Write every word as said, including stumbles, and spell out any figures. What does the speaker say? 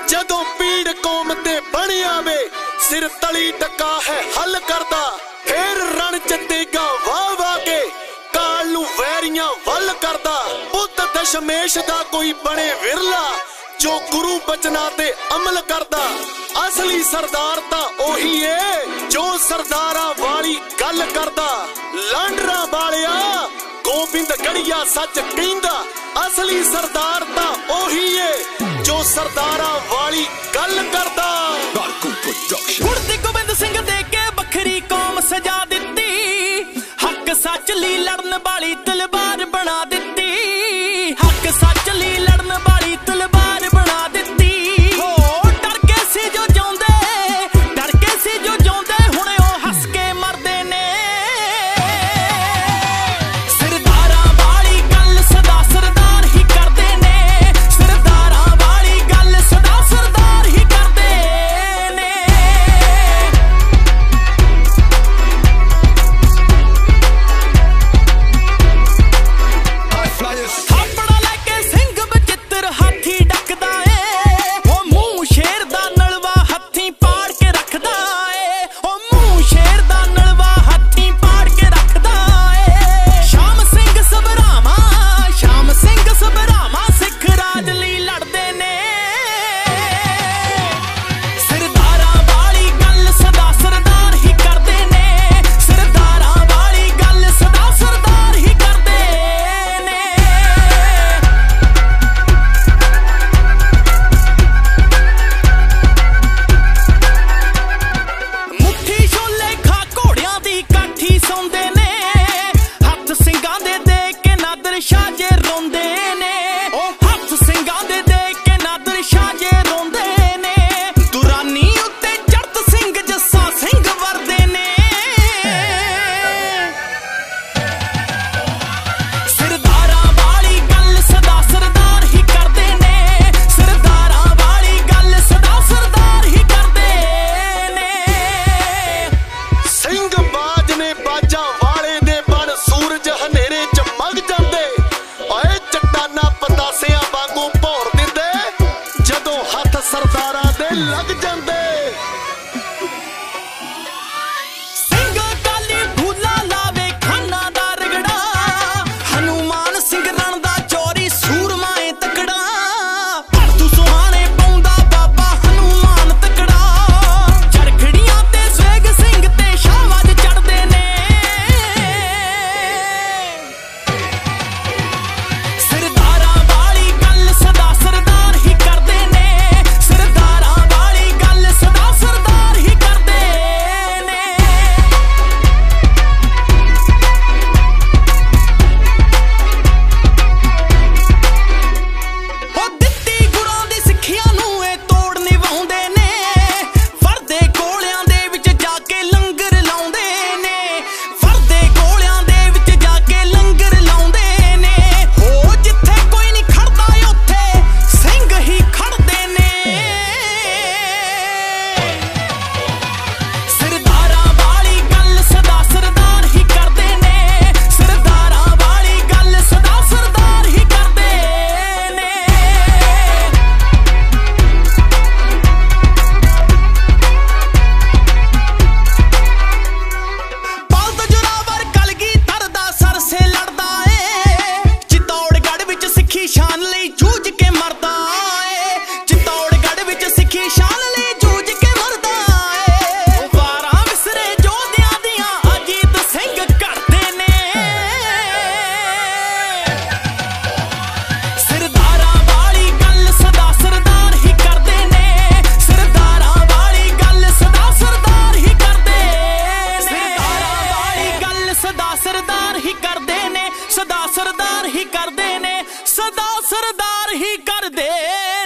जदों पीड़ कौम ते बन आवे सिर तली टका है हल करदा फिर रण चतेगा वाह वाह के काल नूं वैरियां वल करदा पुत दशमेश दा कोई बने विरला जो गुरु बचना ते अमल करदा असली सरदार तां ओही है जो सरदारां वाली गल करदा लांडरा वालिया गोबिंद गढ़िया सच कहंदा असली सरदार तां ओही है जो सरदारां वाली गल करदा गुरदी गोबिंद सिंह दे के बखरी कौम सजा दित्ती हक सच ली लड़न वाली तलवार बना दित्ती हक सच ली लड़न वाली तलवार बना दित्ती हो डर के सी जो जांदे डर के सी जो जांदे हुणे ओ हस के मरदे ने सरदारां वाली गल सदा सरदार ही करदे ने सरदारां वाली गल सदा सरदार ही करदे ने थापड़ा लेके सिंह बचित्र हाथी डकदा ए ओ मुंह शेर दा नलवा हत्थी पाड़ के रखदा ए ओ मुंह शेर दा नलवा हत्थी पाड़ के रखदा ए शाम सिंह सबरामा शाम सिंह सबरामा सिख राज लई लड़दे ने सरदारां वाली गल सदा सरदार ही करदे ने सरदारां वाली गल सदा सरदार ही करदे ने मुट्ठी छोले खा घोड़ियां दी काठी सौंदे ने हत्थ सिंगां दे देख के नादर शाह जे रोंदे ने ओ हत्थ सिंगां दे देख के नादर शाह जे रोंदे ने दुरानी उत्ते चढ़त सिंह जस्सा सिंह वरदे ने सरदारां वाली गल सदा सरदार ही करदे ने सरदारां वाली गल सदा सरदार ही करदे ने ਸਿੰਘ ਬਾਜ ਨੇ ਬਾਜਾਂ ਵਾਲੇ ਦੇ ਬਣ ਸੂਰਜ ਹਨੇਰੇ ਚ ਮਗ ਜਾਂਦੇ ਓਏ ਚੱਟਾਨਾ ਪਤਾਸਿਆਂ ਵਾਂਗੂ ਭੌਰ ਦਿੰਦੇ ਜਦੋਂ ਹੱਥ ਸਰਦਾਰਾਂ ਦੇ ਲੱਗ ਜਾਂਦੇ ਸਿੰਘ ਕਾਲੀ ਭੂਲਾ ਲਾਵੇ ਖਾਨਾ ਦਾ ਰਗੜਾ ਹਨੂਮਾਨ ਸਿੰਘ ਰਣ ਦਾ ਚੋਰੀ ਸੂਰਮਾ ਏ ਤਕੜਾ ਭੜਤੂ ਸੁਹਾਣੇ ਪਾਉਂਦਾ ਬਾਬਾ ਹਨੂਮਾਨ ਤਕੜਾ ਚਰਖੜੀਆਂ ਤੇ ਸਵੇਗ ਸਿੰਘ ਤੇ ਸ਼ਾਹਵਾਜ ਚੜਦੇ ਨੇ ਸਰਦਾਰਾਂ ਵਾਲੀ ਗੱਲ ਸਦਾ ਸਰਦਾਰ ਹੀ ਕਰਦੇ ਨੇ ਸਰਦਾਰਾਂ ਵਾਲੀ ਗੱਲ ਸਦਾ ਸਰਦਾਰ ਹੀ ਕਰਦੇ ਨੇ ਹੋ ਦਿੱਤੀ ਗੁਰਾਂ ਦੀ ਸਿੱਖਿਆ ਨੂੰ ਇਹ ਤੋੜ ਨਿਭਾਉਂਦੇ ਨੇ ਵਰਦੇ ਕੋਲਿਆਂ ਦੇ ਵਿੱਚ ਜਾ ਕੇ ਲੰਗਰ ਲਾਉਂਦੇ ਨੇ ਵਰਦੇ ਕੋਲਿਆਂ ਦੇ ਵਿੱਚ ਜਾ ਕੇ ਲੰਗਰ ਲਾਉਂਦੇ ਨੇ ਹੋ ਜਿੱਥੇ ਕੋਈ ਨਹੀਂ ਖੜਦਾ ਉੱਥੇ ਸਿੰਘ ਹੀ ਖੜਦੇ ਨੇ ਸਰਦਾਰਾਂ ਵਾਲੀ ਗੱਲ ਸਦਾ ਸਰਦਾਰ ਹੀ ਕਰਦੇ ਨੇ ਸਰਦਾਰਾਂ ਵਾਲੀ ਗੱਲ ਸਦਾ ਸਰਦਾਰ ਹੀ ਕਰਦੇ ਨੇ ਬਲਦ ਜੋਰਾਵਰ ਕਲਗੀਧਰ ਦਾ ਸਰਸੇ ਲੜਦਾ ਏ ਚਿਤੌੜਗੜ੍ਹ ਵਿੱਚ ਸਿੱਖੀ ਸ਼ਾਨ ਲਈ ਜੂਝ ਕੇ ਮਰਦਾ ਏ ਚਿਤੌੜਗੜ੍ਹ ਵਿੱਚ ਸਿੱਖੀ ਸ਼ਾਨ ਲਈ ਜੂਝ ਕੇ ਮਰਦਾ ਏ ਵਾਰਾਂ ਵਿਸਰੇ ਯੋਧਿਆਂ ਦੀਆਂ ਅਜੀਤ ਸਿੰਘ ਕਰਦੇ ਨੇ ਸਰਦਾਰਾਂ ਵਾਲੀ ਗੱਲ ਸਦਾ ਸਰਦਾਰ ਹੀ ਕਰਦੇ ਨੇ ਸਰਦਾਰਾਂ ਵਾਲੀ ਗੱਲ ਸਦਾ ਸਰਦਾਰ ਹੀ ਕਰਦੇ ਨੇ ਸਰਦਾਰਾਂ ਵਾਲੀ ਗੱਲ ਸਦਾ ਸਰਦਾਰ ਹੀ ਕਰਦੇ ਨੇ ਸਦਾ ਸਰਦਾਰ ਹੀ ਕਰਦੇ ਨੇ ਸਦਾ ਸਰਦਾਰ ਹੀ ਕਰਦੇ